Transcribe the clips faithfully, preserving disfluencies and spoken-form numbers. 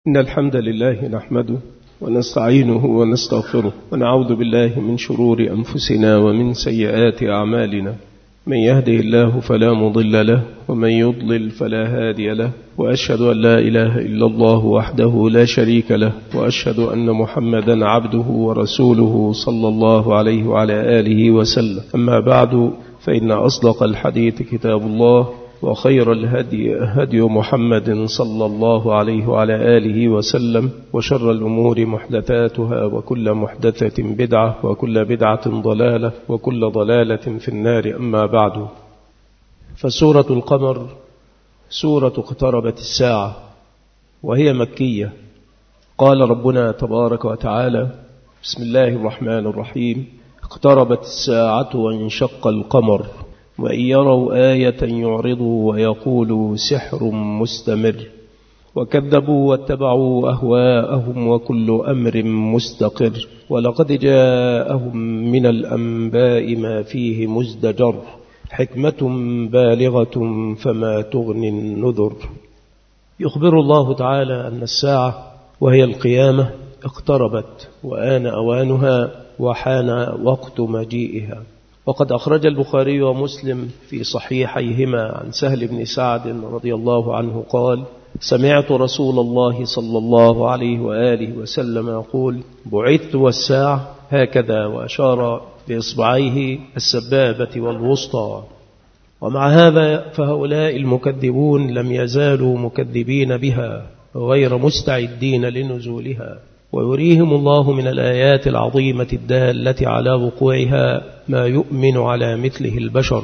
إن الحمد لله نحمده ونستعينه ونستغفره ونعوذ بالله من شرور أنفسنا ومن سيئات أعمالنا. من يهده الله فلا مضل له ومن يضلل فلا هادي له، وأشهد أن لا إله إلا الله وحده لا شريك له، وأشهد أن محمدا عبده ورسوله صلى الله عليه وعلى آله وسلم. أما بعد، فإن أصدق الحديث كتاب الله، وخير الهدي هدي محمد صلى الله عليه وعلى آله وسلم، وشر الأمور محدثاتها، وكل محدثة بدعة، وكل بدعة ضلالة، وكل ضلالة في النار. أما بعد، فسورة القمر سورة اقتربت الساعة، وهي مكية. قال ربنا تبارك وتعالى: بسم الله الرحمن الرحيم: اقتربت الساعة وانشق القمر وإن يروا آية يعرضوا ويقولوا سحر مستمر وكذبوا واتبعوا أهواءهم وكل أمر مستقر ولقد جاءهم من الأنباء ما فيه مزدجر حكمة بالغة فما تغني النذر. يخبر الله تعالى أن الساعة وهي القيامة اقتربت وآن أوانها وحان وقت مجيئها. وقد أخرج البخاري ومسلم في صحيحيهما عن سهل بن سعد رضي الله عنه قال: سمعت رسول الله صلى الله عليه وآله وسلم يقول: بعثت والساعة هكذا، وأشار بإصبعيه السبابة والوسطى. ومع هذا فهؤلاء المكذبون لم يزالوا مكذبين بها غير مستعدين لنزولها، ويريهم الله من الآيات العظيمة الدالة على وقوعها ما يؤمن على مثله البشر.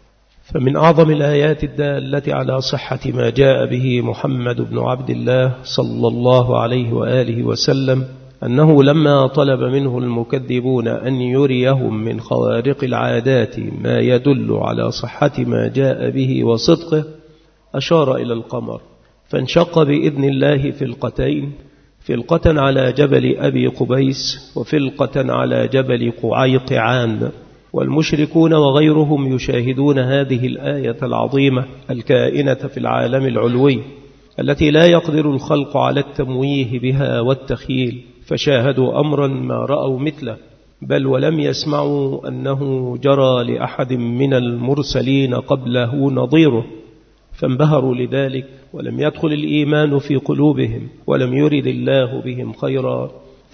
فمن أعظم الآيات الدالة على صحة ما جاء به محمد بن عبد الله صلى الله عليه وآله وسلم أنه لما طلب منه المكذبون أن يريهم من خوارق العادات ما يدل على صحة ما جاء به وصدقه، أشار إلى القمر فانشق بإذن الله فلقتين، فلقة على جبل أبي قبيس وفلقة على جبل قعيقعان. والمشركون وغيرهم يشاهدون هذه الآية العظيمة الكائنة في العالم العلوي التي لا يقدر الخلق على التمويه بها والتخيل، فشاهدوا أمرا ما رأوا مثله، بل ولم يسمعوا أنه جرى لأحد من المرسلين قبله نظيره، فانبهروا لذلك ولم يدخل الإيمان في قلوبهم ولم يرد الله بهم خيرا،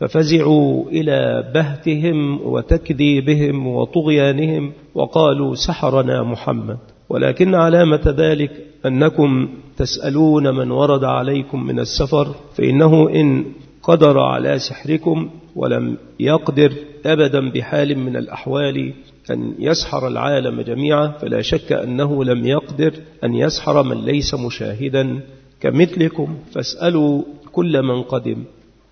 ففزعوا إلى بهتهم وتكذيبهم وطغيانهم وقالوا: سحرنا محمد. ولكن علامة ذلك أنكم تسألون من ورد عليكم من السفر، فإنه إن قدر على سحركم ولم يقدر أبدا بحال من الأحوال أن يسحر العالم جميعا، فلا شك أنه لم يقدر أن يسحر من ليس مشاهدا كمثلكم، فاسألوا كل من قدم.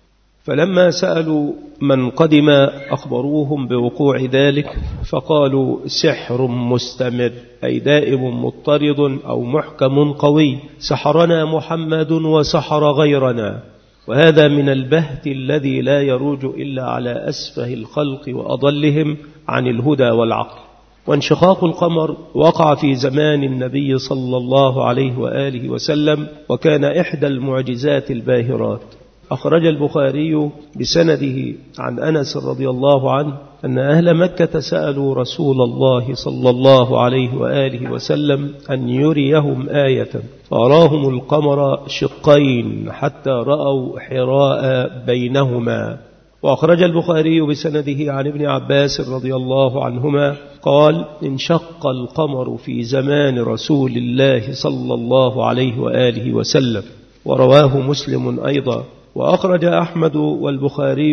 فلما سألوا من قدم أخبروهم بوقوع ذلك، فقالوا: سحر مستمر، أي دائم مضطرد أو محكم قوي، سحرنا محمد وسحر غيرنا. وهذا من البهت الذي لا يروج إلا على أسفه الخلق وأضلهم عن الهدى والعقل. وانشقاق القمر وقع في زمان النبي صلى الله عليه وآله وسلم، وكان إحدى المعجزات الباهرات. أخرج البخاري بسنده عن أنس رضي الله عنه أن أهل مكة سألوا رسول الله صلى الله عليه وآله وسلم أن يريهم آية، فأراهم القمر شقين حتى رأوا حراء بينهما. وأخرج البخاري بسنده عن ابن عباس رضي الله عنهما قال: انشق القمر في زمان رسول الله صلى الله عليه وآله وسلم. ورواه مسلم أيضا. وأخرج أحمد والبخاري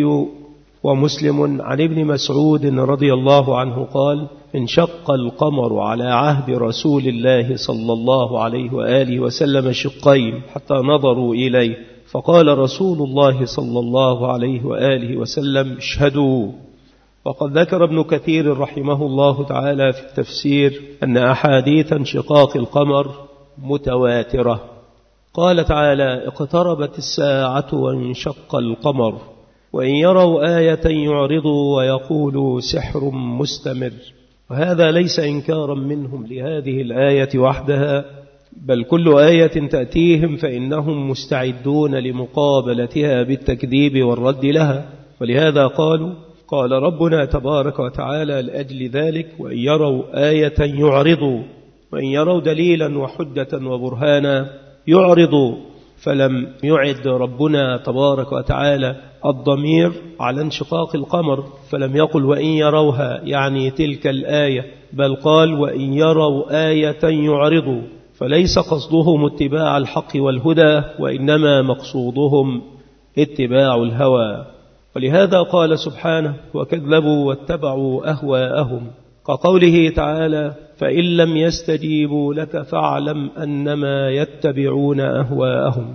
ومسلم عن ابن مسعود رضي الله عنه قال: انشق القمر على عهد رسول الله صلى الله عليه وآله وسلم شقين حتى نظروا إليه، فقال رسول الله صلى الله عليه وآله وسلم: اشهدوا. وقد ذكر ابن كثير رحمه الله تعالى في التفسير أن أحاديث انشقاق القمر متواترة. قال تعالى: اقتربت الساعة وانشق القمر وإن يروا آية يعرضوا ويقولوا سحر مستمر. وهذا ليس إنكارا منهم لهذه الآية وحدها، بل كل آية تأتيهم فإنهم مستعدون لمقابلتها بالتكذيب والرد لها. ولهذا قالوا قال ربنا تبارك وتعالى لأجل ذلك وإن يروا آية يعرضوا وإن يروا دليلا وحجة وبرهانا يعرضوا. فلم يعد ربنا تبارك وتعالى الضمير على انشقاق القمر، فلم يقل وإن يروها يعني تلك الآية، بل قال وإن يروا آية يعرضوا، فليس قصدهم اتباع الحق والهدى، وإنما مقصودهم اتباع الهوى. ولهذا قال سبحانه وكذبوا واتبعوا أهواءهم، كقوله تعالى فإن لم يستجيبوا لك فاعلم أنما يتبعون أهواءهم،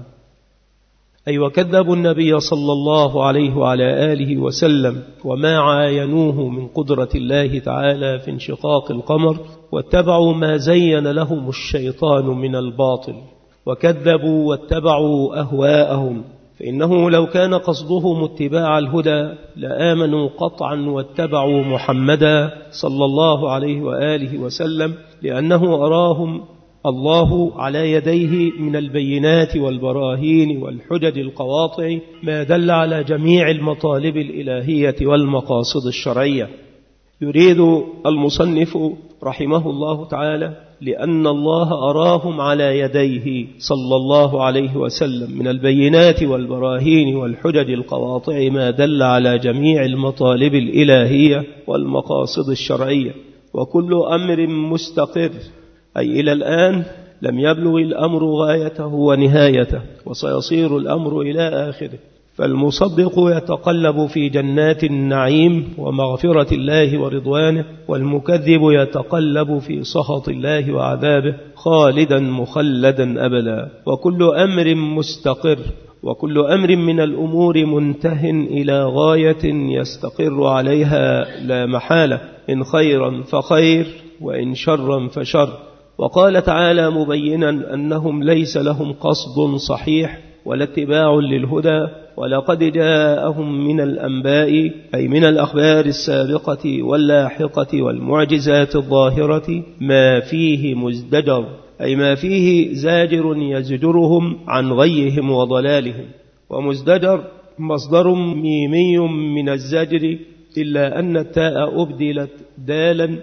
أي وكذبوا النبي صلى الله عليه وعلى آله وسلم وما عاينوه من قدرة الله تعالى في انشقاق القمر، واتبعوا ما زين لهم الشيطان من الباطل. وكذبوا واتبعوا أهواءهم، فإنه لو كان قصدهم اتباع الهدى لآمنوا قطعا واتبعوا محمدا صلى الله عليه وآله وسلم، لأنه أراهم الله على يديه من البينات والبراهين والحجج القواطع ما دل على جميع المطالب الإلهية والمقاصد الشرعية. يريد المصنف رحمه الله تعالى لأن الله أراهم على يديه صلى الله عليه وسلم من البينات والبراهين والحجج القواطع ما دل على جميع المطالب الإلهية والمقاصد الشرعية. وكل أمر مستقر، أي إلى الآن لم يبلغ الأمر غايته ونهايته، وسيصير الأمر إلى آخره. فالمصدق يتقلب في جنات النعيم ومغفرة الله ورضوانه، والمكذب يتقلب في سخط الله وعذابه خالدا مخلدا أبدا. وكل أمر مستقر، وكل أمر من الأمور منته إلى غاية يستقر عليها لا محالة، إن خيرا فخير وإن شرا فشر. وقال تعالى مبينا أنهم ليس لهم قصد صحيح ولا اتباع للهدى، ولقد جاءهم من الأنباء أي من الأخبار السابقة واللاحقة والمعجزات الظاهرة ما فيه مزدجر، أي ما فيه زاجر يزجرهم عن غيهم وضلالهم. ومزدجر مصدر ميمي من الزجر، إلا أن التاء أبدلت دالا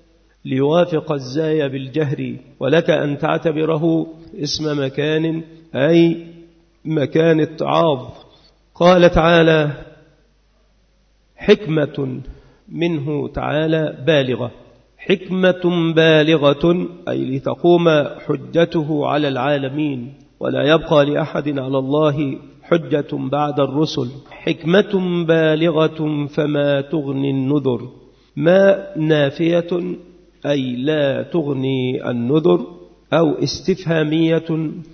ليوافق الزاي بالجهر، ولك أن تعتبره اسم مكان أي مكان التعاظ. قال تعالى حكمة منه تعالى بالغة، حكمة بالغة أي لتقوم حجته على العالمين ولا يبقى لأحد على الله حجة بعد الرسل. حكمة بالغة فما تغني النذر، ما نافية أي لا تغني النذر، أو استفهامية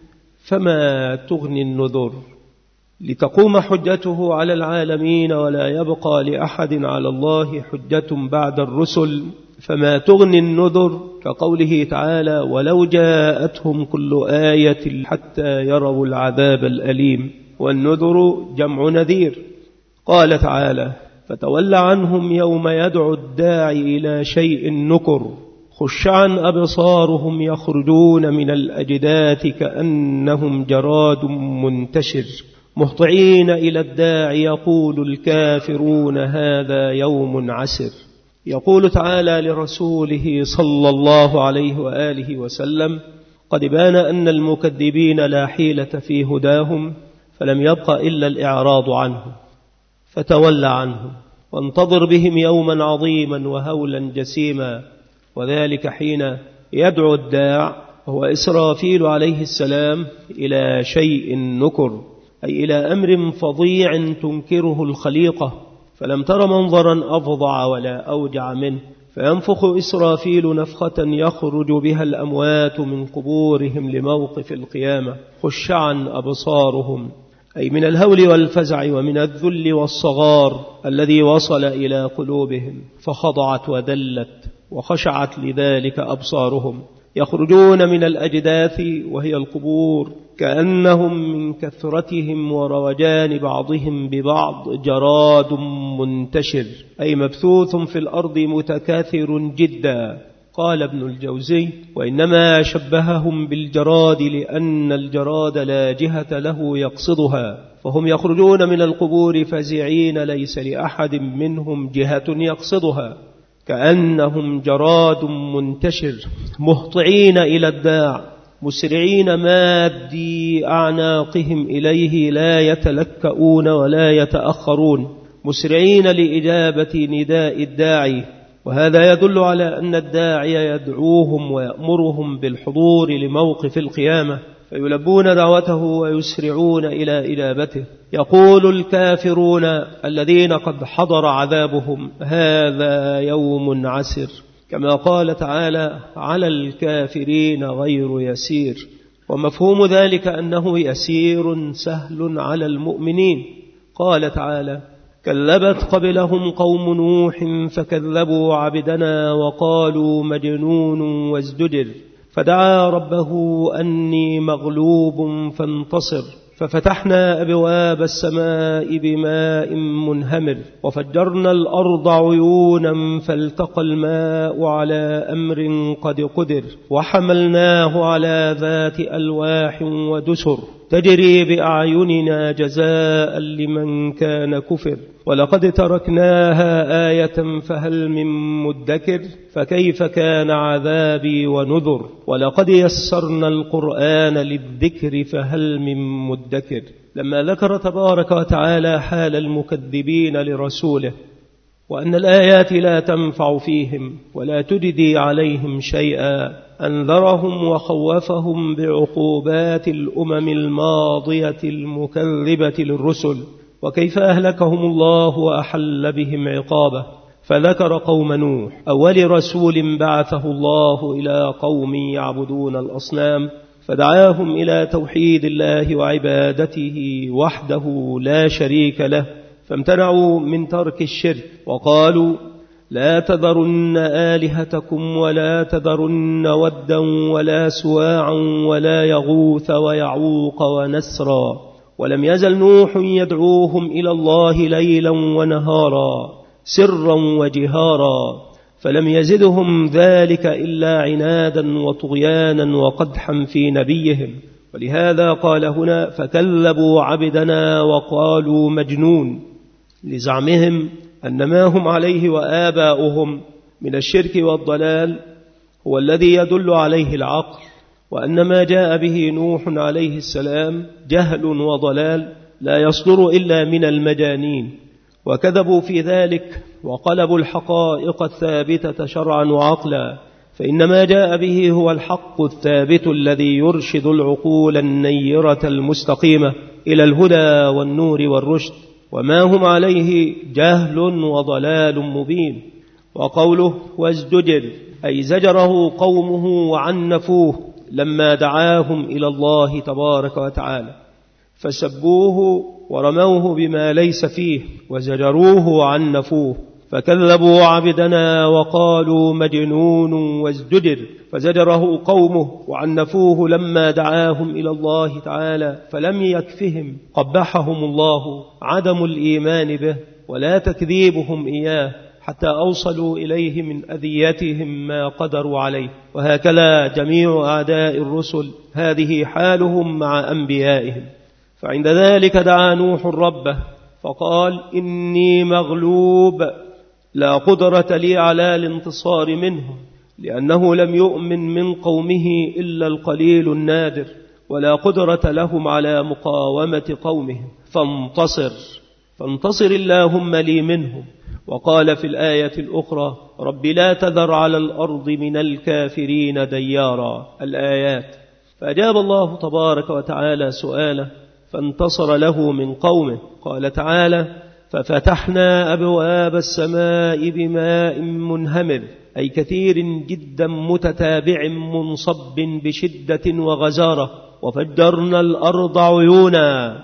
فما تغني النذر، لتقوم حجته على العالمين ولا يبقى لأحد على الله حجة بعد الرسل. فما تغني النذر كقوله تعالى ولو جاءتهم كل آية حتى يروا العذاب الأليم، والنذر جمع نذير. قال تعالى فتول عنهم يوم يدعو الداعي إلى شيء نكر، خشعا أبصارهم يخرجون من الأجداث كأنهم جراد منتشر، مهطعين إلى الداعي يقول الكافرون هذا يوم عسر. يقول تعالى لرسوله صلى الله عليه وآله وسلم قد بان أن المكذبين لا حيلة في هداهم، فلم يبق إلا الإعراض عنه، فتول عنهم وانتظر بهم يوما عظيما وهولا جسيما، وذلك حين يدعو الداع هو إسرافيل عليه السلام إلى شيء نكر، أي إلى أمر فظيع تنكره الخليقة، فلم تر منظرا أفظع ولا أوجع منه، فينفخ إسرافيل نفخة يخرج بها الأموات من قبورهم لموقف القيامة، خشعا أبصارهم أي من الهول والفزع ومن الذل والصغار الذي وصل إلى قلوبهم، فخضعت وذلت وخشعت لذلك أبصارهم، يخرجون من الأجداث وهي القبور كأنهم من كثرتهم وروجان بعضهم ببعض جراد منتشر، أي مبثوث في الأرض متكاثر جدا. قال ابن الجوزي: وإنما شبههم بالجراد لأن الجراد لا جهة له يقصدها، فهم يخرجون من القبور فزعين ليس لأحد منهم جهة يقصدها، كأنهم جراد منتشر مهطعين إلى الداع مسرعين مادي أعناقهم إليه لا يتلكؤون ولا يتأخرون، مسرعين لإجابة نداء الداعي. وهذا يدل على أن الداعي يدعوهم ويأمرهم بالحضور لموقف القيامة، فيلبون دعوته ويسرعون إلى إجابته. يقول الكافرون الذين قد حضر عذابهم: هذا يوم عسر، كما قال تعالى: على الكافرين غير يسير. ومفهوم ذلك أنه يسير سهل على المؤمنين. قال تعالى: كذبت قبلهم قوم نوح فكذبوا عبدنا وقالوا مجنون وازدجر، فدعا ربه أني مغلوب فانتصر، ففتحنا أبواب السماء بماء منهمر وفجرنا الأرض عيونا فالتقى الماء على أمر قد قدر وحملناه على ذات ألواح ودسر تجري بأعيننا جزاء لمن كان كفر، ولقد تركناها آية فهل من مدكر، فكيف كان عذابي ونذر، ولقد يسرنا القرآن للذكر فهل من مدكر. لما ذكر تبارك وتعالى حال المكذبين لرسوله وأن الآيات لا تنفع فيهم ولا تجدي عليهم شيئا، أنذرهم وخوفهم بعقوبات الأمم الماضية المكذبة للرسل، وكيف أهلكهم الله وأحل بهم عقابه. فذكر قوم نوح أول رسول بعثه الله إلى قوم يعبدون الأصنام، فدعاهم إلى توحيد الله وعبادته وحده لا شريك له، فامتنعوا من ترك الشرك وقالوا: لا تذرن آلهتكم ولا تذرن ودا ولا سواعا ولا يغوث ويعوق ونسرا. ولم يزل نوح يدعوهم إلى الله ليلا ونهارا سرا وجهارا، فلم يزدهم ذلك إلا عنادا وطغيانا وقدحا في نبيهم. ولهذا قال هنا: فكذبوا عبدنا وقالوا مجنون، لزعمهم أن ما هم عليه وآباؤهم من الشرك والضلال هو الذي يدل عليه العقل، وأن ما جاء به نوح عليه السلام جهل وضلال لا يصدر إلا من المجانين. وكذبوا في ذلك وقلبوا الحقائق الثابتة شرعا وعقلا، فإن ما جاء به هو الحق الثابت الذي يرشد العقول النيرة المستقيمة إلى الهدى والنور والرشد، وما هم عليه جهل وضلال مبين. وقوله وازدجر أي زجره قومه وعنفوه لما دعاهم إلى الله تبارك وتعالى، فسبوه ورموه بما ليس فيه وزجروه وعنفوه، فكذبوا عبدنا وقالوا مجنون وازدجر، فزجره قومه وعنفوه لما دعاهم إلى الله تعالى، فلم يكفهم قبحهم الله عدم الإيمان به ولا تكذيبهم إياه، حتى أوصلوا إليه من أذيتهم ما قدروا عليه. وهكذا جميع أعداء الرسل هذه حالهم مع أنبيائهم. فعند ذلك دعا نوح ربه فقال: إني مغلوب لا قدرة لي على الانتصار منهم، لأنه لم يؤمن من قومه إلا القليل النادر، ولا قدرة لهم على مقاومة قومهم، فانتصر فانتصر اللهم لي منهم. وقال في الآية الأخرى: رب لا تذر على الأرض من الكافرين ديارا. الآيات. فأجاب الله تبارك وتعالى سؤاله فانتصر له من قومه. قال تعالى: ففتحنا أبواب السماء بماء منهمر، أي كثير جدا متتابع منصب بشدة وغزارة، وفجرنا الأرض عيونا.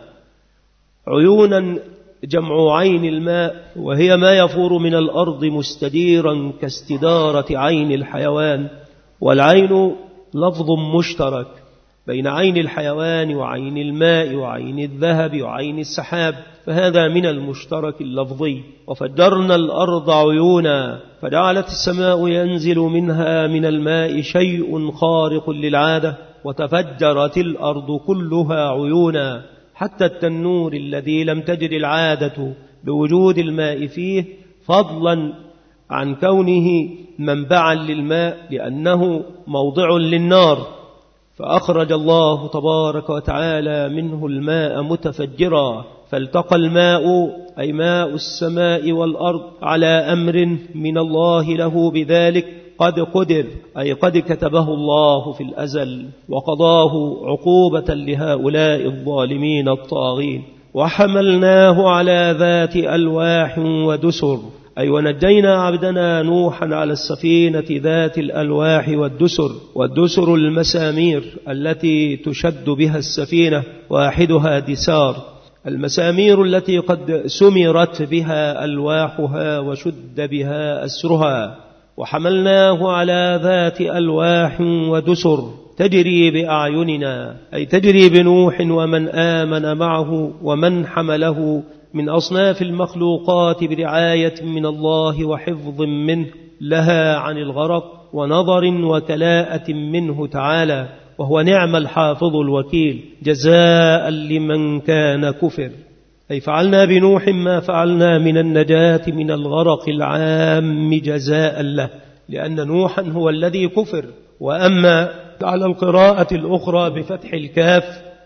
عيونا جمع عين الماء، وهي ما يفور من الأرض مستديرا كاستدارة عين الحيوان. والعين لفظ مشترك بين عين الحيوان وعين الماء وعين الذهب وعين السحاب، فهذا من المشترك اللفظي. وفجرنا الأرض عيونا، فجعلت السماء ينزل منها من الماء شيء خارق للعادة، وتفجرت الأرض كلها عيونا، حتى التنور الذي لم تجد العادة بوجود الماء فيه، فضلا عن كونه منبعا للماء لأنه موضع للنار، فأخرج الله تبارك وتعالى منه الماء متفجرا، فالتقى الماء أي ماء السماء والأرض على أمر من الله له بذلك قد قدر، أي قد كتبه الله في الأزل وقضاه عقوبة لهؤلاء الظالمين الطاغين. وحملناه على ذات ألواح ودسر، أي ونجينا عبدنا نوحا على السفينة ذات الألواح والدسر. والدسر المسامير التي تشد بها السفينة، واحدها دسار، المسامير التي قد سمرت بها ألواحها وشد بها أسرها. وحملناه على ذات ألواح ودسر تجري بأعيننا، أي تجري بنوح ومن آمن معه ومن حمله من أصناف المخلوقات برعاية من الله وحفظ منه لها عن الغرق ونظر وكلاءة منه تعالى، وهو نعم الحافظ الوكيل، جزاء لمن كان كفر. أي فعلنا بنوح ما فعلنا من النجاة من الغرق العام جزاء له، لأن نوحا هو الذي كفر. وأما على القراءة الأخرى بفتح الكاف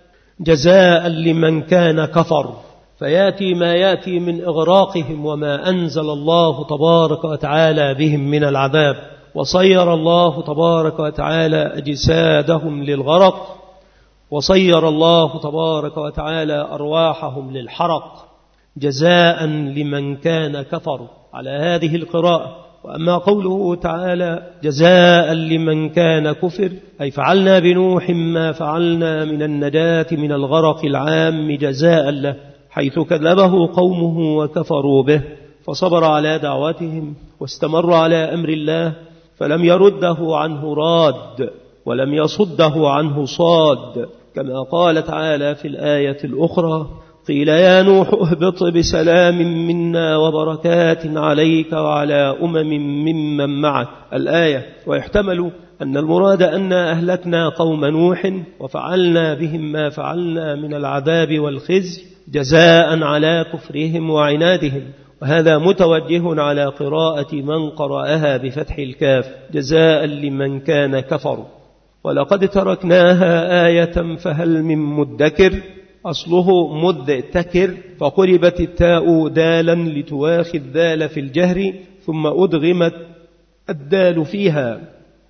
جزاء لمن كان كفر، فياتي ما ياتي من إغراقهم وما أنزل الله تبارك وتعالى بهم من العذاب، وصير الله تبارك وتعالى أجسادهم للغرق، وصير الله تبارك وتعالى أرواحهم للحرق، جزاء لمن كان كفر على هذه القراءة. وأما قوله تعالى جزاء لمن كان كفر، أي فعلنا بنوح ما فعلنا من النجاة من الغرق العام جزاء له، حيث كذبه قومه وكفروا به، فصبر على دعوتهم واستمر على أمر الله، فلم يرده عنه راد ولم يصده عنه صاد، كما قال تعالى في الآية الأخرى قيل يا نوح اهبط بسلام منا وبركات عليك وعلى أمم ممن معك الآية. ويحتمل أن المراد أن أهلكنا قوم نوح وفعلنا بهم ما فعلنا من العذاب والخزي جزاء على كفرهم وعنادهم، وهذا متوجه على قراءة من قرأها بفتح الكاف جزاء لمن كان كفر. ولقد تركناها آية فهل من مدكر، أصله مدتكر، فقربت التاء دالا لتواخذ ذال في الجهر، ثم أدغمت الدال فيها.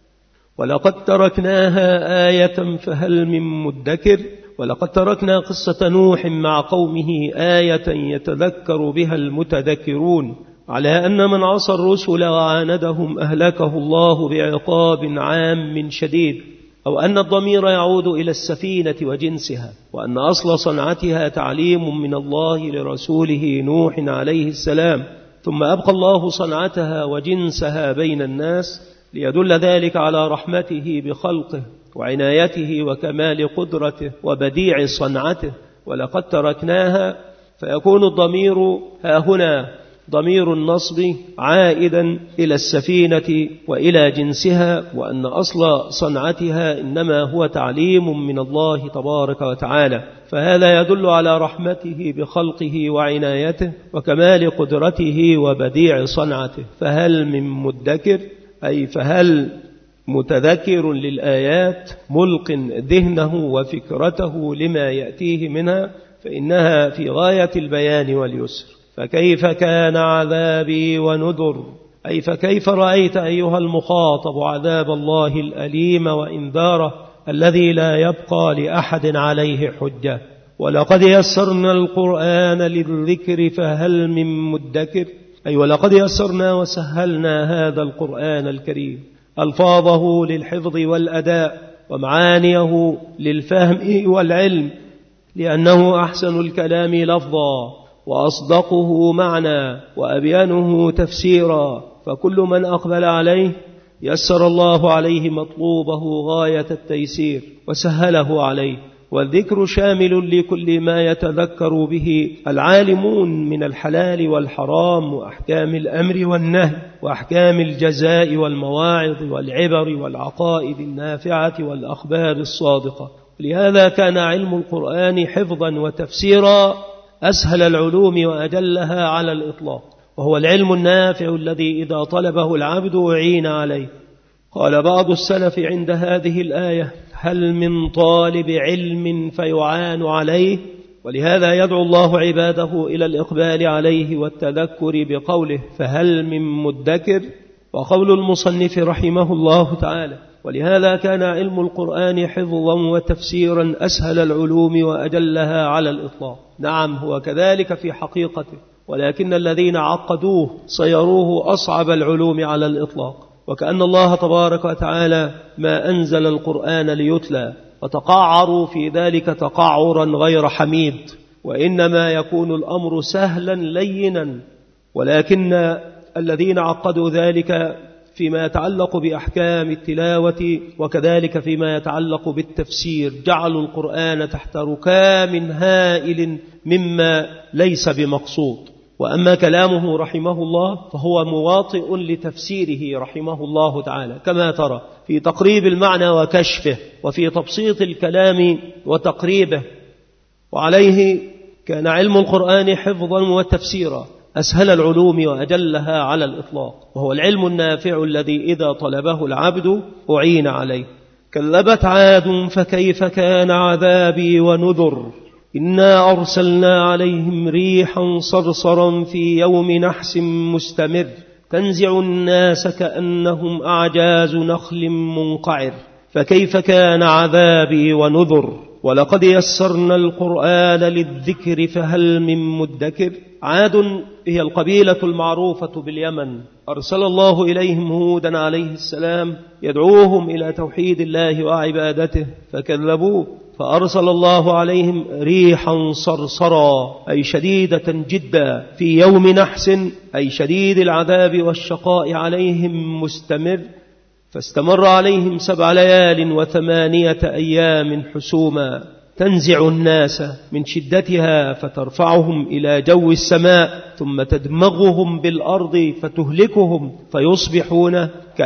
ولقد تركناها آية فهل من مدكر، ولقد تركنا قصة نوح مع قومه آية يتذكر بها المتذكرون على أن من عصى الرسل وعاندهم أهلكه الله بعقاب عام شديد، أو أن الضمير يعود إلى السفينة وجنسها، وأن أصل صنعتها تعليم من الله لرسوله نوح عليه السلام، ثم أبقى الله صنعتها وجنسها بين الناس ليدل ذلك على رحمته بخلقه وعنايته وكمال قدرته وبديع صنعته. ولقد تركناها، فيكون الضمير ها هنا ضمير النصب عائدا إلى السفينة وإلى جنسها، وأن أصل صنعتها إنما هو تعليم من الله تبارك وتعالى، فهذا يدل على رحمته بخلقه وعنايته وكمال قدرته وبديع صنعته. فهل من مدكر، أي فهل متذكر للآيات ملق ذهنه وفكرته لما يأتيه منها، فإنها في غاية البيان واليسر. فكيف كان عذابي ونذر، أي فكيف رأيت أيها المخاطب عذاب الله الأليم وإنذاره الذي لا يبقى لأحد عليه حجة. ولقد يسرنا القرآن للذكر فهل من مدكر، أي ولقد يسرنا وسهلنا هذا القرآن الكريم ألفاظه للحفظ والأداء ومعانيه للفهم والعلم، لأنه أحسن الكلام لفظا وأصدقه معنى وأبيانه تفسيرا، فكل من أقبل عليه يسر الله عليه مطلوبه غاية التيسير وسهله عليه، والذكر شامل لكل ما يتذكر به العالمون من الحلال والحرام وأحكام الأمر والنهي وأحكام الجزاء والمواعظ والعبر والعقائد النافعة والأخبار الصادقة. لهذا كان علم القرآن حفظا وتفسيرا أسهل العلوم وأجلها على الإطلاق، وهو العلم النافع الذي إذا طلبه العبد أعين عليه. قال بعض السلف عند هذه الآية: هل من طالب علم فيعان عليه؟ ولهذا يدعو الله عباده إلى الإقبال عليه والتذكر بقوله: فهل من مدكر؟ وقول المصنف رحمه الله تعالى: ولهذا كان علم القرآن حفظا وتفسيرا أسهل العلوم وأجلها على الإطلاق. نعم، هو كذلك في حقيقته، ولكن الذين عقدوه صيروه أصعب العلوم على الإطلاق. وكأن الله تبارك وتعالى ما أنزل القرآن ليتلى، وتقعروا في ذلك تقعرا غير حميد، وإنما يكون الأمر سهلا لينا. ولكن الذين عقدوا ذلك فيما يتعلق بأحكام التلاوة وكذلك فيما يتعلق بالتفسير جعلوا القرآن تحت ركام هائل مما ليس بمقصود. وأما كلامه رحمه الله فهو مواطئ لتفسيره رحمه الله تعالى، كما ترى في تقريب المعنى وكشفه، وفي تبسيط الكلام وتقريبه. وعليه كان علم القرآن حفظا وتفسيرا أسهل العلوم وأجلها على الإطلاق، وهو العلم النافع الذي إذا طلبه العبد أعين عليه. كذبت عاد فكيف كان عذابي ونذر إنا أرسلنا عليهم ريحا صرصرا في يوم نحس مستمر تنزع الناس كأنهم أعجاز نخل منقعر فكيف كان عذابي ونذر ولقد يسرنا القرآن للذكر فهل من مدكر. عاد هي القبيلة المعروفة باليمن، أرسل الله إليهم هودا عليه السلام يدعوهم إلى توحيد الله وعبادته فكذبوه، فأرسل الله عليهم ريحا صرصرا أي شديدة جدا في يوم نحس أي شديد العذاب والشقاء عليهم مستمر، فاستمر عليهم سبع ليال وثمانية أيام حسوما تنزع الناس من شدتها فترفعهم إلى جو السماء ثم تدمغهم بالأرض فتهلكهم فيصبحون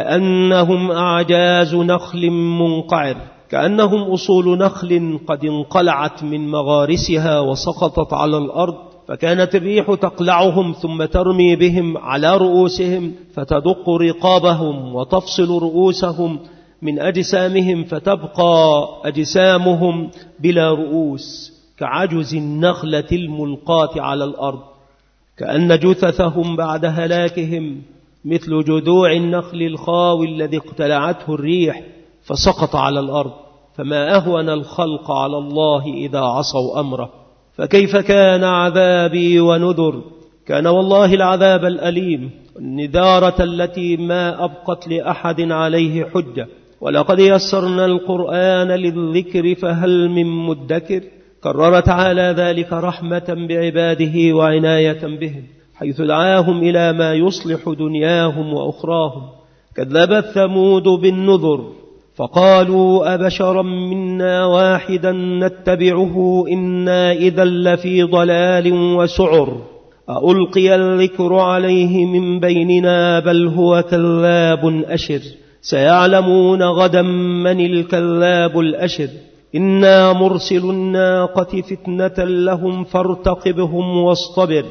كأنهم أعجاز نخل منقعر، كأنهم أصول نخل قد انقلعت من مغارسها وسقطت على الأرض، فكانت الريح تقلعهم ثم ترمي بهم على رؤوسهم فتدق رقابهم وتفصل رؤوسهم من أجسامهم فتبقى أجسامهم بلا رؤوس كعجز النخلة الملقاة على الأرض، كأن جثثهم بعد هلاكهم مثل جذوع النخل الخاوي الذي اقتلعته الريح فسقط على الأرض. فما أهون الخلق على الله إذا عصوا أمره. فكيف كان عذابي ونذر؟ كان والله العذاب الأليم النذارة التي ما أبقت لأحد عليه حجة. ولقد يسرنا القرآن للذكر فهل من مدكر. كرر تعالى ذلك رحمة بعباده وعناية بهم حيث دعاهم إلى ما يصلح دنياهم وأخراهم. كذبت ثمود بالنذر فقالوا أبشرا منا واحدا نتبعه إنا إذا لفي ضلال وسعر ألقي الذكر عليه من بيننا بل هو كذاب أشر سيعلمون غدا من الكذاب الأشر إنا مرسل الناقة فتنة لهم فارتقبهم واصطبر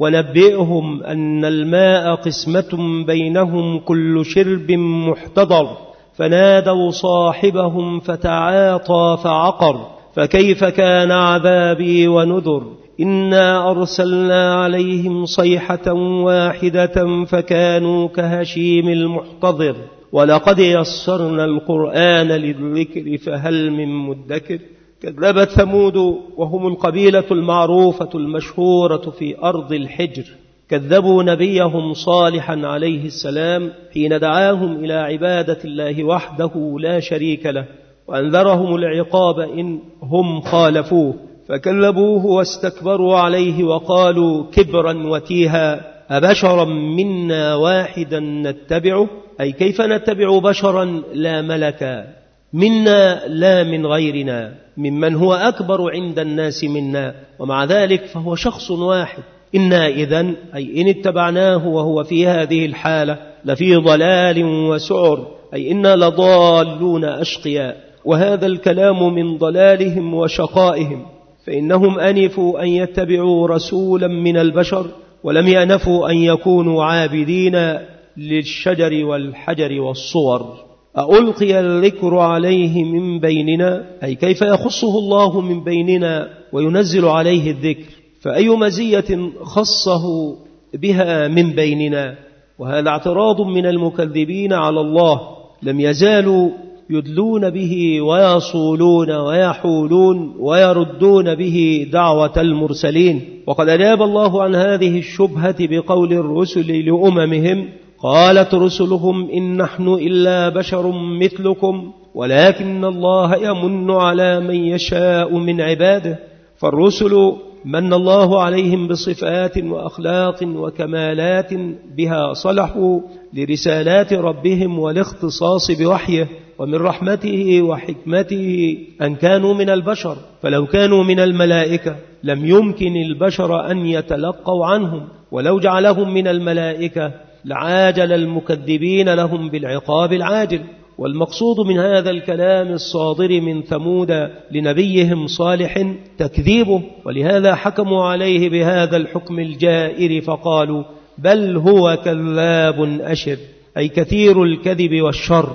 ونبئهم أن الماء قسمة بينهم كل شرب محتضر فنادوا صاحبهم فتعاطى فعقر فكيف كان عذابي ونذر. إنا أرسلنا عليهم صيحة واحدة فكانوا كهشيم المحتضر ولقد يسرنا القرآن للذكر فهل من مدكر. كذبت ثمود وهم القبيلة المعروفة المشهورة في أرض الحجر، كذبوا نبيهم صالحا عليه السلام حين دعاهم إلى عبادة الله وحده لا شريك له وأنذرهم العقاب إن هم خالفوه، فكذبوه واستكبروا عليه وقالوا كبرا وتيها أبشرا منا واحدا نتبعه، أي كيف نتبع بشرا لا ملكا. منا لا من غيرنا، ممن هو أكبر عند الناس منا، ومع ذلك فهو شخص واحد. إنا إذن أي إن اتبعناه وهو في هذه الحالة لفي ضلال وسعر، أي إنا لضالون أشقياء. وهذا الكلام من ضلالهم وشقائهم، فإنهم أنفوا أن يتبعوا رسولا من البشر، ولم يأنفوا أن يكونوا عابدين للشجر والحجر والصور. ألقي الذكر عليه من بيننا، أي كيف يخصه الله من بيننا وينزل عليه الذكر، فأي مزية خصه بها من بيننا؟ وهذا اعتراض من المكذبين على الله، لم يزالوا يدلون به ويصولون ويحولون ويردون به دعوة المرسلين. وقد أجاب الله عن هذه الشبهة بقول الرسل لأممهم: قالت رسلهم إن نحن إلا بشر مثلكم ولكن الله يمن على من يشاء من عباده. فالرسل من الله عليهم بصفات وأخلاق وكمالات بها صلحوا لرسالات ربهم والاختصاص بوحيه، ومن رحمته وحكمته أن كانوا من البشر، فلو كانوا من الملائكة لم يمكن البشر أن يتلقوا عنهم، ولو جعلهم من الملائكة لعاجل المكذبين لهم بالعقاب العاجل. والمقصود من هذا الكلام الصادر من ثمود لنبيهم صالح تكذيبه، ولهذا حكموا عليه بهذا الحكم الجائر فقالوا: بل هو كذاب أشر، أي كثير الكذب والشر.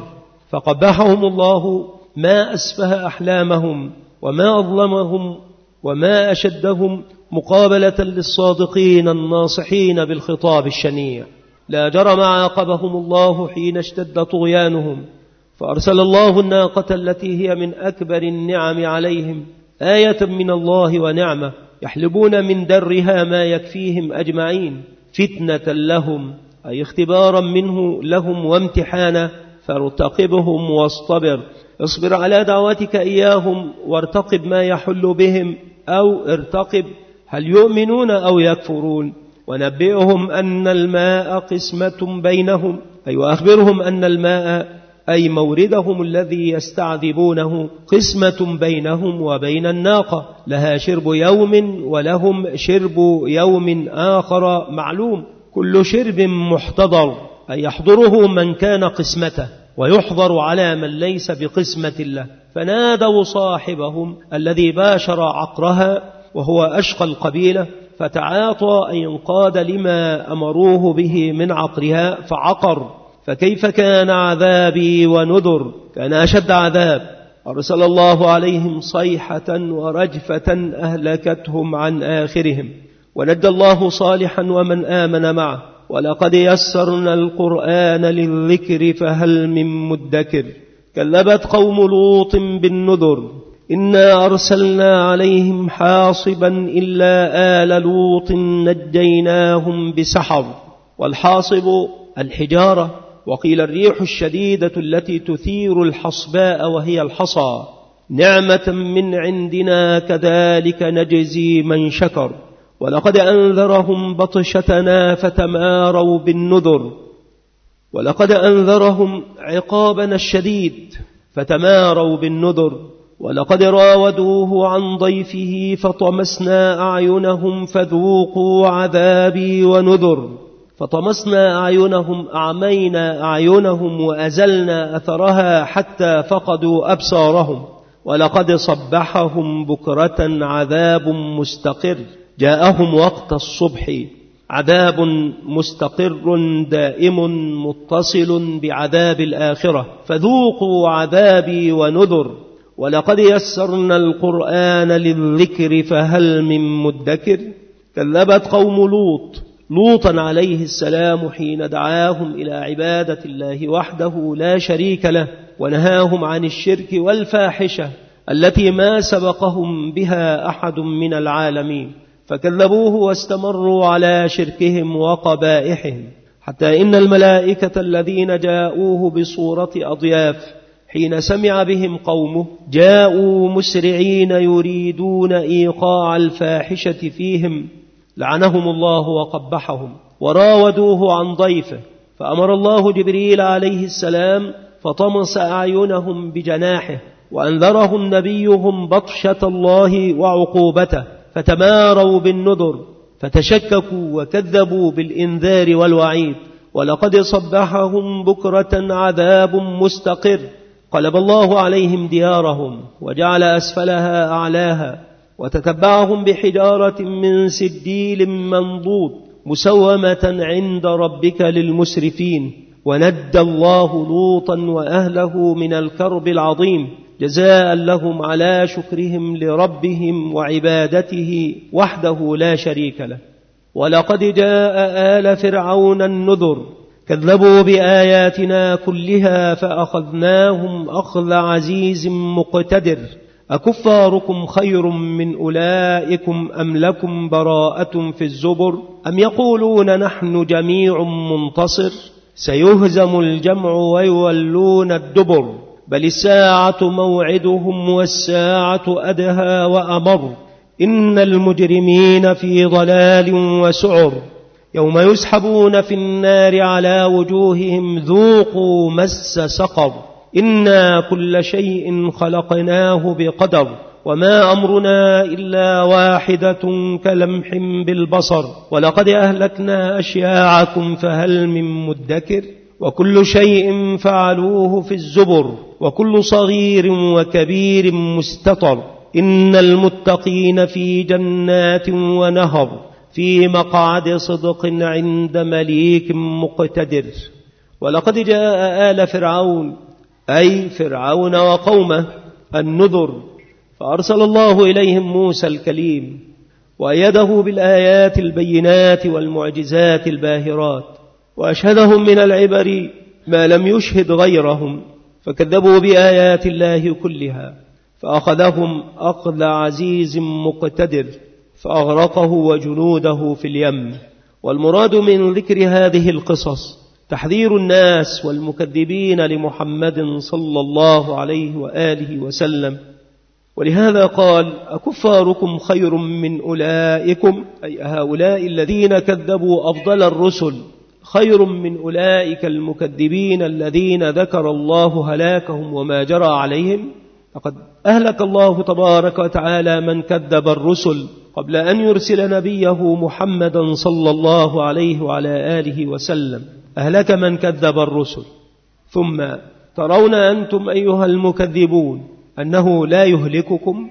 فقبحهم الله ما أسفه أحلامهم وما أظلمهم وما أشدهم مقابلة للصادقين الناصحين بالخطاب الشنيع. لا جرم عاقبهم الله حين اشتد طغيانهم، فأرسل الله الناقة التي هي من أكبر النعم عليهم، آية من الله ونعمة، يحلبون من درها ما يكفيهم أجمعين، فتنة لهم أي اختبارا منه لهم وامتحانا، فارتقبهم واصطبر. اصبر على دعوتك إياهم وارتقب ما يحل بهم، أو ارتقب هل يؤمنون أو يكفرون. ونبئهم أن الماء قسمة بينهم، أي وأخبرهم أن الماء أي موردهم الذي يستعذبونه قسمة بينهم وبين الناقة، لها شرب يوم ولهم شرب يوم آخر معلوم، كل شرب محتضر، أي يحضره من كان قسمته ويحضر على من ليس بقسمة له. فنادوا صاحبهم الذي باشر عقرها وهو أشقى القبيلة، فتعاطى أن ينقاد لما أمروه به من عقرها فعقر، فكيف كان عذابي ونذر؟ كان أشد عذاب. أرسل الله عليهم صيحة ورجفة أهلكتهم عن آخرهم، ونجى الله صالحا ومن آمن معه. ولقد يسرنا القرآن للذكر فهل من مدكر؟ كذبت قوم لوط بالنذر، إنا أرسلنا عليهم حاصبا إلا آل لوط نجيناهم بسحر. والحاصب الحجارة، وقيل الريح الشديدة التي تثير الحصباء وهي الحصى، نعمة من عندنا كذلك نجزي من شكر. ولقد أنذرهم بطشتنا فتماروا بالنذر، ولقد أنذرهم عقابنا الشديد فتماروا بالنذر. ولقد راودوه عن ضيفه فطمسنا أعينهم فذوقوا عذابي ونذر. فطمسنا أعينهم، أعمينا أعينهم وأزلنا أثرها حتى فقدوا أبصارهم. ولقد صبحهم بكرة عذاب مستقر، جاءهم وقت الصبح عذاب مستقر دائم متصل بعذاب الآخرة، فذوقوا عذابي ونذر. ولقد يسرنا القرآن للذكر فهل من مدكر؟ كذبت قوم لوط لوطا عليه السلام حين دعاهم إلى عبادة الله وحده لا شريك له، ونهاهم عن الشرك والفاحشة التي ما سبقهم بها أحد من العالمين، فكذبوه واستمروا على شركهم وقبائحهم، حتى إن الملائكة الذين جاءوه بصورة أضياف حين سمع بهم قومه جاءوا مسرعين يريدون إيقاع الفاحشة فيهم، لعنهم الله وقبحهم، وراودوه عن ضيفه، فأمر الله جبريل عليه السلام فطمس أعينهم بجناحه، وأنذرهم نبيهم بطشة الله وعقوبته، فتماروا بالنذر، فتشككوا وكذبوا بالإنذار والوعيد، ولقد صبحهم بكرة عذاب مستقر. قلب الله عليهم ديارهم وجعل أسفلها أعلاها، وتتبعهم بحجارة من سجيل منضود مسومة عند ربك للمسرفين. ونجى الله لوطا وأهله من الكرب العظيم جزاء لهم على شكرهم لربهم وعبادته وحده لا شريك له. ولقد جاء آل فرعون النذر، كذبوا بآياتنا كلها فأخذناهم أخذ عزيز مقتدر. أكفاركم خير من أولئكم أم لكم براءة في الزبر؟ أم يقولون نحن جميع منتصر؟ سيهزم الجمع ويولون الدبر. بل الساعة موعدهم والساعة أدهى وأمر. إن المجرمين في ضلال وسعر. يوم يسحبون في النار على وجوههم ذوقوا مس سقر. إنا كل شيء خلقناه بقدر، وما أمرنا إلا واحدة كلمح بالبصر. ولقد أهلكنا أشياعكم فهل من مدكر. وكل شيء فعلوه في الزبر، وكل صغير وكبير مستطر. إن المتقين في جنات ونهر، في مقعد صدق عند مليك مقتدر. ولقد جاء آل فرعون، أي فرعون وقومه، النذر، فأرسل الله إليهم موسى الكليم، وأيده بالآيات البينات والمعجزات الباهرات، وأشهدهم من العبر ما لم يشهد غيرهم، فكذبوا بآيات الله كلها، فأخذهم أخذ عزيز مقتدر، فأغرقه وجنوده في اليم. والمراد من ذكر هذه القصص تحذير الناس والمكذبين لمحمد صلى الله عليه وآله وسلم. ولهذا قال: أكفاركم خير من أولئكم، أي هؤلاء الذين كذبوا أفضل الرسل، خير من أولئك المكذبين الذين ذكر الله هلاكهم وما جرى عليهم. لقد أهلك الله تبارك وتعالى من كذب الرسل قبل أن يرسل نبيه محمدا صلى الله عليه وعلى آله وسلم، أهلك من كذب الرسل. ثم ترون أنتم أيها المكذبون أنه لا يهلككم.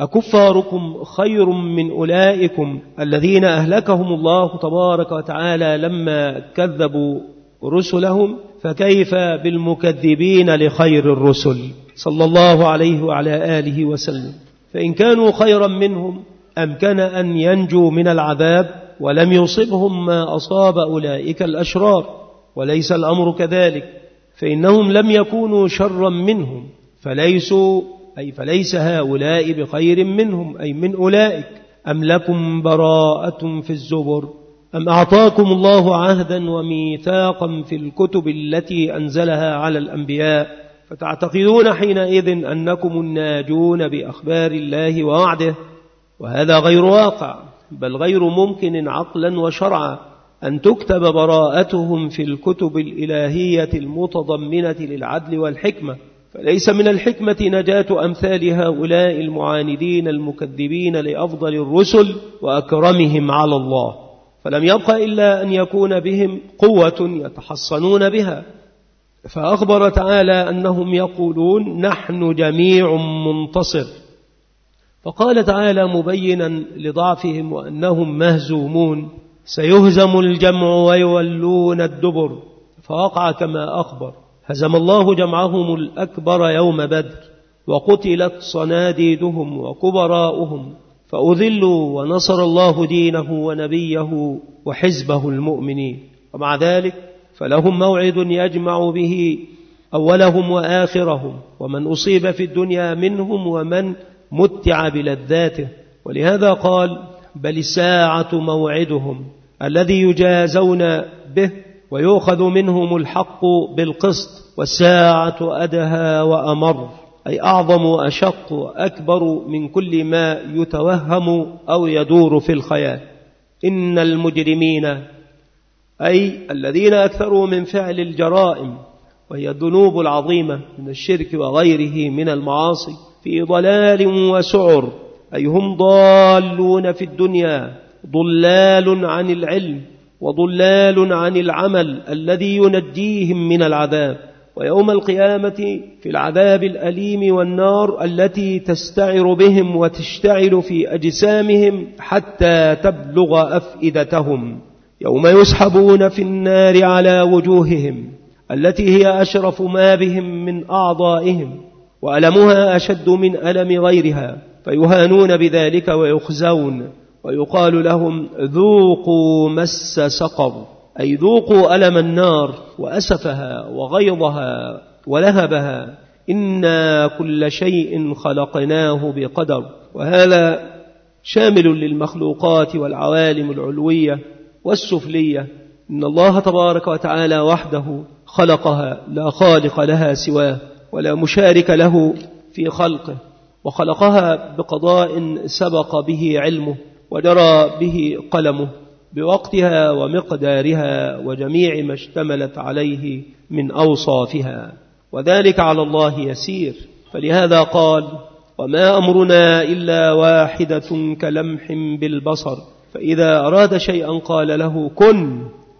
أكفاركم خير من أولئكم الذين أهلكهم الله تبارك وتعالى لما كذبوا رسلهم، فكيف بالمكذبين لخير الرسل صلى الله عليه وعلى آله وسلم؟ فإن كانوا خيرا منهم أمكن أن ينجوا من العذاب ولم يصبهم ما أصاب أولئك الأشرار، وليس الأمر كذلك، فإنهم لم يكونوا شرا منهم، فليسوا أي فليس هؤلاء بخير منهم، أي من أولئك. أم لكم براءة في الزبر، أم أعطاكم الله عهدا وميثاقا في الكتب التي أنزلها على الأنبياء، فتعتقدون حينئذ أنكم الناجون بأخبار الله ووعده، وهذا غير واقع، بل غير ممكن عقلا وشرعا أن تكتب براءتهم في الكتب الإلهية المتضمنة للعدل والحكمة. فليس من الحكمة نجاة أمثال هؤلاء المعاندين المكذبين لأفضل الرسل وأكرمهم على الله، فلم يبق إلا أن يكون بهم قوة يتحصنون بها. فأخبر تعالى أنهم يقولون نحن جميع منتصر، فقال تعالى مبينا لضعفهم وأنهم مهزومون: سيهزم الجمع ويولون الدبر. فوقع كما أخبر، هزم الله جمعهم الأكبر يوم بدر، وقتلت صناديدهم وكبراؤهم، فأذلوا ونصر الله دينه ونبيه وحزبه المؤمنين. ومع ذلك فلهم موعد يجمع به أولهم وآخرهم، ومن أصيب في الدنيا منهم ومن متع بلذاته. ولهذا قال: بل الساعة موعدهم الذي يجازون به ويؤخذ منهم الحق بالقسط، والساعة أدهى وأمر، أي أعظم وأشق وأكبر من كل ما يتوهم أو يدور في الخيال. إن المجرمين، أي الذين أكثروا من فعل الجرائم وهي الذنوب العظيمة من الشرك وغيره من المعاصي، في ضلال وسعر، أي هم ضالون في الدنيا، ضلال عن العلم وضلال عن العمل الذي ينجيهم من العذاب. ويوم القيامة في العذاب الأليم والنار التي تستعر بهم وتشتعل في أجسامهم حتى تبلغ أفئدتهم، يوم يسحبون في النار على وجوههم التي هي أشرف ما بهم من أعضائهم، وألمها أشد من ألم غيرها، فيهانون بذلك ويخزون، ويقال لهم ذوقوا مس سقر، أي ذوقوا ألم النار وأسفها وغيظها ولهبها، إنا كل شيء خلقناه بقدر. وهذا شامل للمخلوقات والعوالم العلوية والسفلية، إن الله تبارك وتعالى وحده خلقها، لا خالق لها سواه ولا مشارك له في خلقه، وخلقها بقضاء سبق به علمه وجرى به قلمه بوقتها ومقدارها وجميع ما اشتملت عليه من أوصافها، وذلك على الله يسير. فلهذا قال وما أمرنا إلا واحدة كلمح بالبصر، فإذا أراد شيئا قال له كن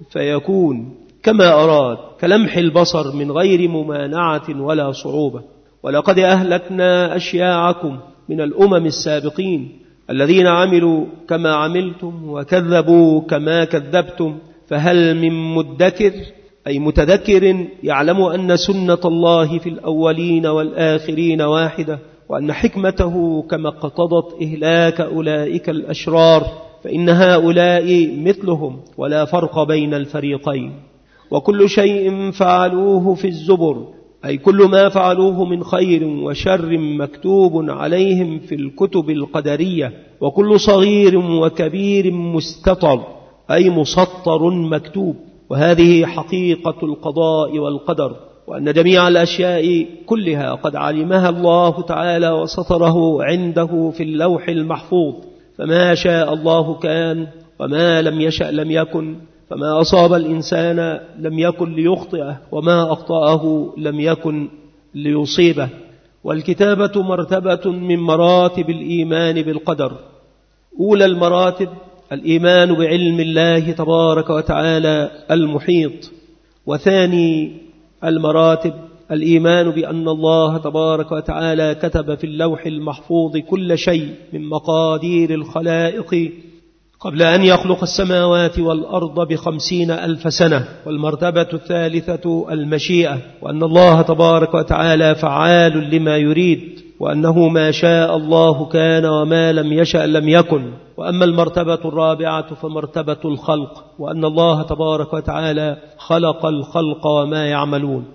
فيكون كما أراد، كلمح البصر من غير ممانعة ولا صعوبة. ولقد أهلكنا أشياعكم من الأمم السابقين الذين عملوا كما عملتم وكذبوا كما كذبتم، فهل من مدكر، أي متذكر يعلم أن سنة الله في الأولين والآخرين واحدة، وأن حكمته كما اقتضت إهلاك أولئك الأشرار، فإن هؤلاء مثلهم ولا فرق بين الفريقين. وكل شيء فعلوه في الزبر، أي كل ما فعلوه من خير وشر مكتوب عليهم في الكتب القدرية، وكل صغير وكبير مستطر، أي مسطر مكتوب. وهذه حقيقة القضاء والقدر، وأن جميع الأشياء كلها قد علمها الله تعالى وسطره عنده في اللوح المحفوظ، فما شاء الله كان وما لم يشأ لم يكن، فما أصاب الإنسان لم يكن ليخطئه وما أخطأه لم يكن ليصيبه. والكتابة مرتبة من مراتب الإيمان بالقدر. أولى المراتب الإيمان بعلم الله تبارك وتعالى المحيط، وثاني المراتب الإيمان بأن الله تبارك وتعالى كتب في اللوح المحفوظ كل شيء من مقادير الخلائق قبل أن يخلق السماوات والأرض بخمسين ألف سنة. والمرتبة الثالثة المشيئة، وأن الله تبارك وتعالى فعال لما يريد، وأنه ما شاء الله كان وما لم يشأ لم يكن. وأما المرتبة الرابعة فمرتبة الخلق، وأن الله تبارك وتعالى خلق الخلق وما يعملون.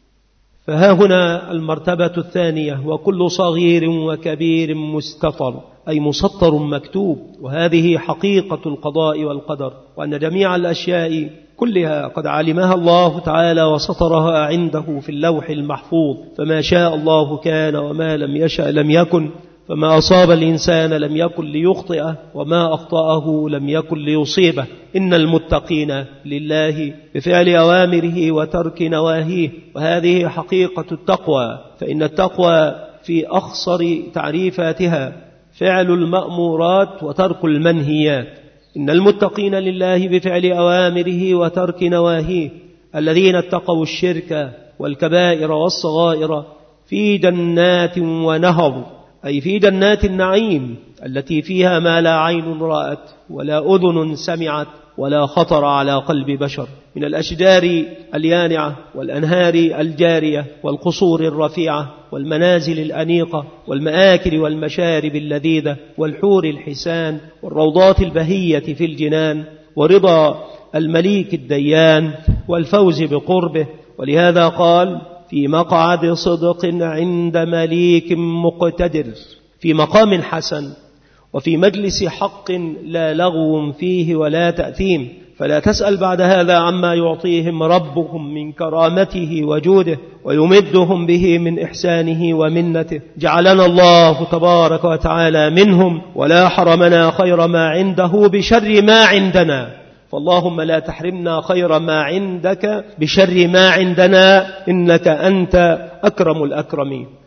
فها هنا المرتبة الثانية، وكل صغير وكبير مستطر، أي مسطر مكتوب، وهذه حقيقة القضاء والقدر، وأن جميع الأشياء كلها قد علمها الله تعالى وسطرها عنده في اللوح المحفوظ، فما شاء الله كان وما لم يشأ لم يكن، فما أصاب الإنسان لم يكن ليخطئه وما أخطأه لم يكن ليصيبه. إن المتقين لله بفعل أوامره وترك نواهيه، وهذه حقيقة التقوى، فإن التقوى في أخصر تعريفاتها فعل المأمورات وترك المنهيات. إن المتقين لله بفعل أوامره وترك نواهيه الذين اتقوا الشرك والكبائر والصغائر في جنات ونهر، أي في جنات النعيم التي فيها ما لا عين رأت ولا أذن سمعت ولا خطر على قلب بشر، من الأشجار اليانعة والأنهار الجارية والقصور الرفيعة والمنازل الأنيقة والمآكل والمشارب اللذيذة والحور الحسان والروضات البهية في الجنان، ورضا المليك الديان والفوز بقربه. ولهذا قال في مقعد صدق عند مليك مقتدر، في مقام حسن وفي مجلس حق لا لغو فيه ولا تأثيم. فلا تسأل بعد هذا عما يعطيهم ربهم من كرامته وجوده ويمدهم به من إحسانه ومنته. جعلنا الله تبارك وتعالى منهم، ولا حرمنا خير ما عنده بشر ما عندنا، فاللهم لا تحرمنا خير ما عندك بشر ما عندنا، إنك أنت أكرم الأكرمين.